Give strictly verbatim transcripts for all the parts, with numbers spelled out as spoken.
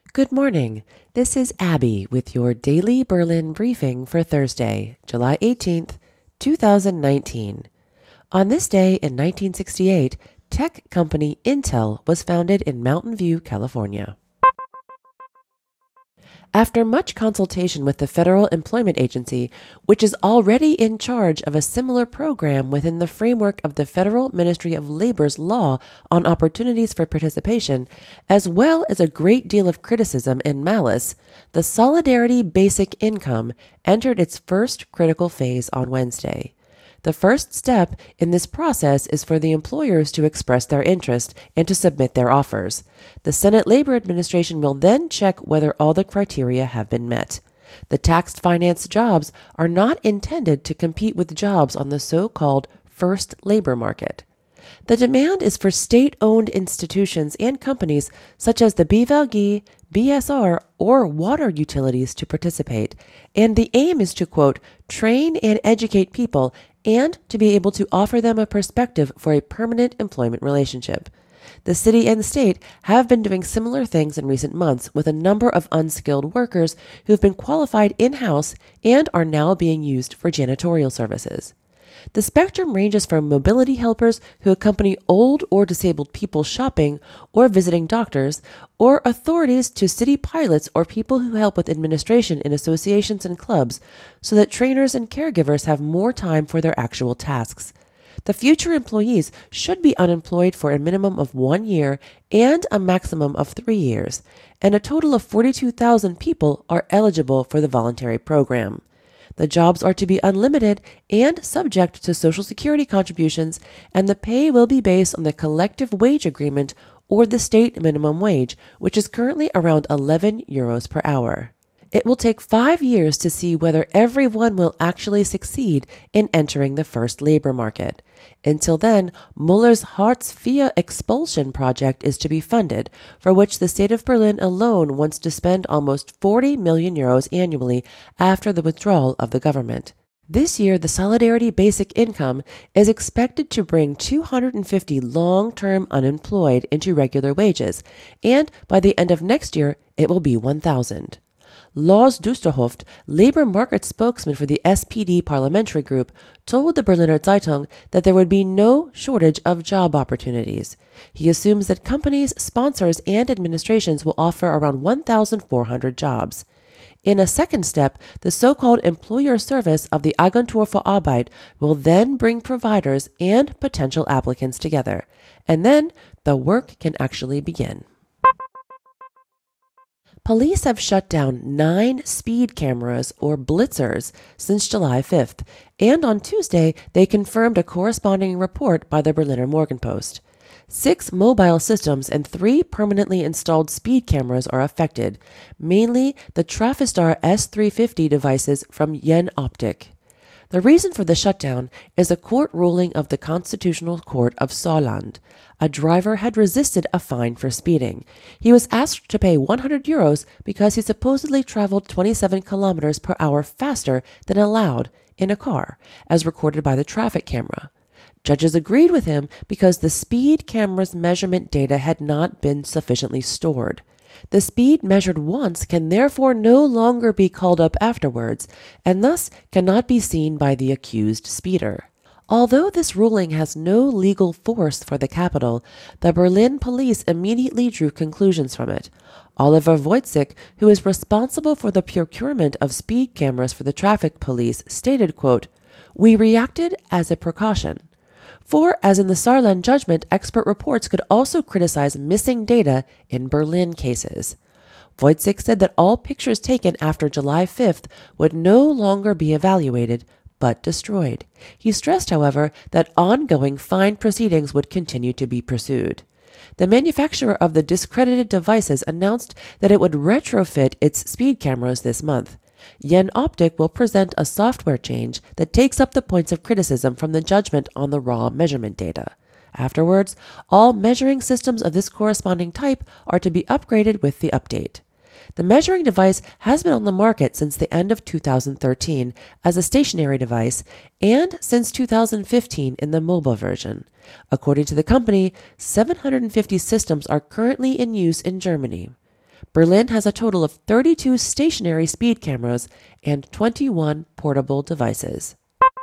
Good morning. This is Abby with your daily Berlin briefing for Thursday, July eighteenth, two thousand nineteen. On this day in nineteen sixty-eight, tech company Intel was founded in Mountain View, California. After much consultation with the Federal Employment Agency, which is already in charge of a similar program within the framework of the Federal Ministry of Labor's law on opportunities for participation, as well as a great deal of criticism and malice, the Solidarity Basic Income entered its first critical phase on Wednesday. The first step in this process is for the employers to express their interest and to submit their offers. The Senate Labor Administration will then check whether all the criteria have been met. The tax-financed jobs are not intended to compete with jobs on the so-called first labor market. The demand is for state-owned institutions and companies such as the B V G, B S R, or water utilities to participate, and the aim is to, quote, train and educate people and to be able to offer them a perspective for a permanent employment relationship. The city and state have been doing similar things in recent months with a number of unskilled workers who have been qualified in-house and are now being used for janitorial services. The spectrum ranges from mobility helpers who accompany old or disabled people shopping or visiting doctors, or authorities to city pilots or people who help with administration in associations and clubs, so that trainers and caregivers have more time for their actual tasks. The future employees should be unemployed for a minimum of one year and a maximum of three years, and a total of forty-two thousand people are eligible for the voluntary program. The jobs are to be unlimited and subject to Social Security contributions, and the pay will be based on the collective wage agreement or the state minimum wage, which is currently around eleven euros per hour. It will take five years to see whether everyone will actually succeed in entering the first labor market. Until then, Muller's Hartz-vier expulsion project is to be funded, for which the state of Berlin alone wants to spend almost forty million euros annually after the withdrawal of the government. This year, the Solidarity Basic Income is expected to bring two hundred fifty long-term unemployed into regular wages, and by the end of next year, it will be one thousand. Lars Dusterhoft, labor market spokesman for the S P D parliamentary group, told the Berliner Zeitung that there would be no shortage of job opportunities. He assumes that companies, sponsors, and administrations will offer around one thousand four hundred jobs. In a second step, the so-called employer service of the Agentur für Arbeit will then bring providers and potential applicants together, and then the work can actually begin. Police have shut down nine speed cameras or blitzers since July fifth, and on Tuesday they confirmed a corresponding report by the Berliner Morgenpost. Six mobile systems and three permanently installed speed cameras are affected, mainly the Trafistar S three fifty devices from Jenoptik. The reason for the shutdown is a court ruling of the Constitutional Court of Saarland. A driver had resisted a fine for speeding. He was asked to pay one hundred euros because he supposedly traveled twenty-seven kilometers per hour faster than allowed in a car, as recorded by the traffic camera. Judges agreed with him because the speed camera's measurement data had not been sufficiently stored. The speed measured once can therefore no longer be called up afterwards, and thus cannot be seen by the accused speeder. Although this ruling has no legal force for the capital, the Berlin police immediately drew conclusions from it. Oliver Wojcik, who is responsible for the procurement of speed cameras for the traffic police, stated, quote, "We reacted as a precaution." For, as in the Saarland judgment, expert reports could also criticize missing data in Berlin cases. Wojcik said that all pictures taken after July fifth would no longer be evaluated, but destroyed. He stressed, however, that ongoing fine proceedings would continue to be pursued. The manufacturer of the discredited devices announced that it would retrofit its speed cameras this month. Jenoptik will present a software change that takes up the points of criticism from the judgment on the raw measurement data. Afterwards, all measuring systems of this corresponding type are to be upgraded with the update. The measuring device has been on the market since the end of two thousand thirteen as a stationary device and since two thousand fifteen in the mobile version. According to the company, seven hundred fifty systems are currently in use in Germany. Berlin has a total of thirty-two stationary speed cameras and twenty-one portable devices.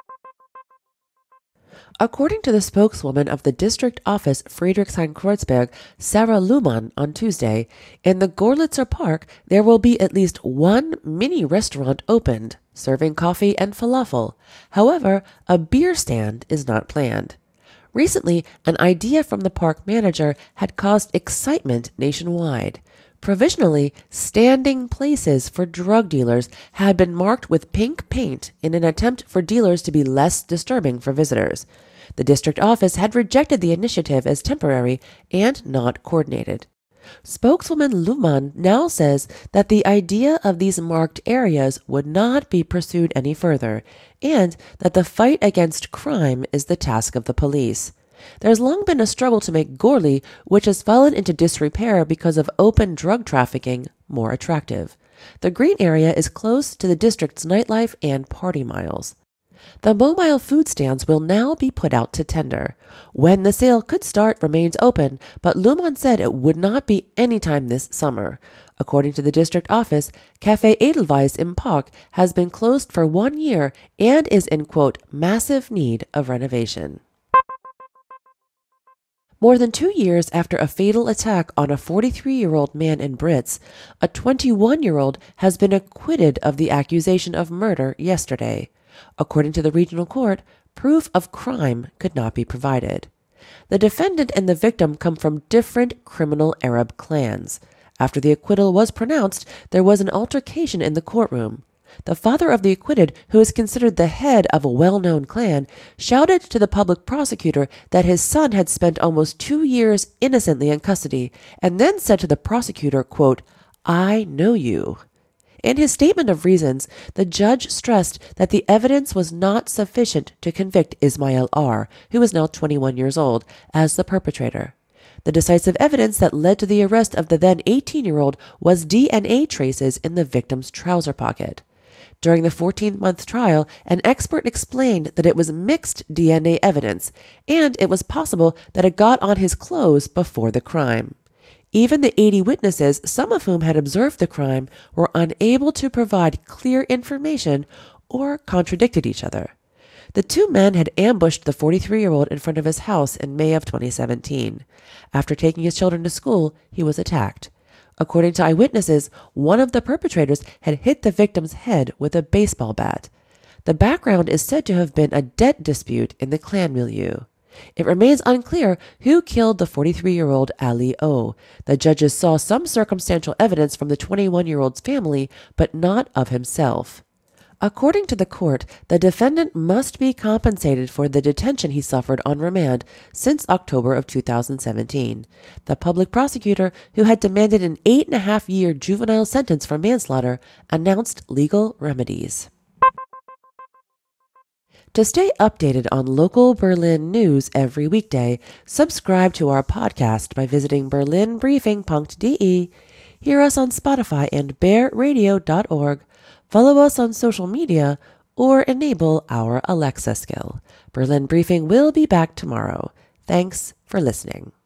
According to the spokeswoman of the district office Friedrichshain-Kreuzberg, Sarah Luhmann, on Tuesday, in the Gorlitzer Park, there will be at least one mini restaurant opened, serving coffee and falafel. However, a beer stand is not planned. Recently, an idea from the park manager had caused excitement nationwide. Provisionally, standing places for drug dealers had been marked with pink paint in an attempt for dealers to be less disturbing for visitors. The district office had rejected the initiative as temporary and not coordinated. Spokeswoman Luhmann now says that the idea of these marked areas would not be pursued any further, and that the fight against crime is the task of the police. There has long been a struggle to make Gorli, which has fallen into disrepair because of open drug trafficking, more attractive. The green area is close to the district's nightlife and party miles. The mobile food stands will now be put out to tender. When the sale could start remains open, but Luhmann said it would not be any time this summer. According to the district office, Café Edelweiss in Park has been closed for one year and is in, quote, massive need of renovation. More than two years after a fatal attack on a forty-three-year-old man in Brits, a twenty-one-year-old has been acquitted of the accusation of murder yesterday. According to the regional court, proof of crime could not be provided. The defendant and the victim come from different criminal Arab clans. After the acquittal was pronounced, there was an altercation in the courtroom. The father of the acquitted, who is considered the head of a well-known clan, shouted to the public prosecutor that his son had spent almost two years innocently in custody, and then said to the prosecutor, quote, I know you. In his statement of reasons, the judge stressed that the evidence was not sufficient to convict Ismail R., who is now twenty-one years old, as the perpetrator. The decisive evidence that led to the arrest of the then eighteen-year-old was D N A traces in the victim's trouser pocket. During the fourteen-month trial, an expert explained that it was mixed D N A evidence, and it was possible that it got on his clothes before the crime. Even the eighty witnesses, some of whom had observed the crime, were unable to provide clear information or contradicted each other. The two men had ambushed the forty-three-year-old in front of his house in May of twenty seventeen. After taking his children to school, he was attacked. According to eyewitnesses, one of the perpetrators had hit the victim's head with a baseball bat. The background is said to have been a debt dispute in the clan milieu. It remains unclear who killed the forty-three-year-old Ali O. The judges saw some circumstantial evidence from the twenty-one-year-old's family, but not of himself. According to the court, the defendant must be compensated for the detention he suffered on remand since October of two thousand seventeen. The public prosecutor, who had demanded an eight-and-a-half-year juvenile sentence for manslaughter, announced legal remedies. To stay updated on local Berlin news every weekday, subscribe to our podcast by visiting berlin briefing dot d e, hear us on Spotify and bear radio dot org, follow us on social media, or enable our Alexa skill. Berlin Briefing will be back tomorrow. Thanks for listening.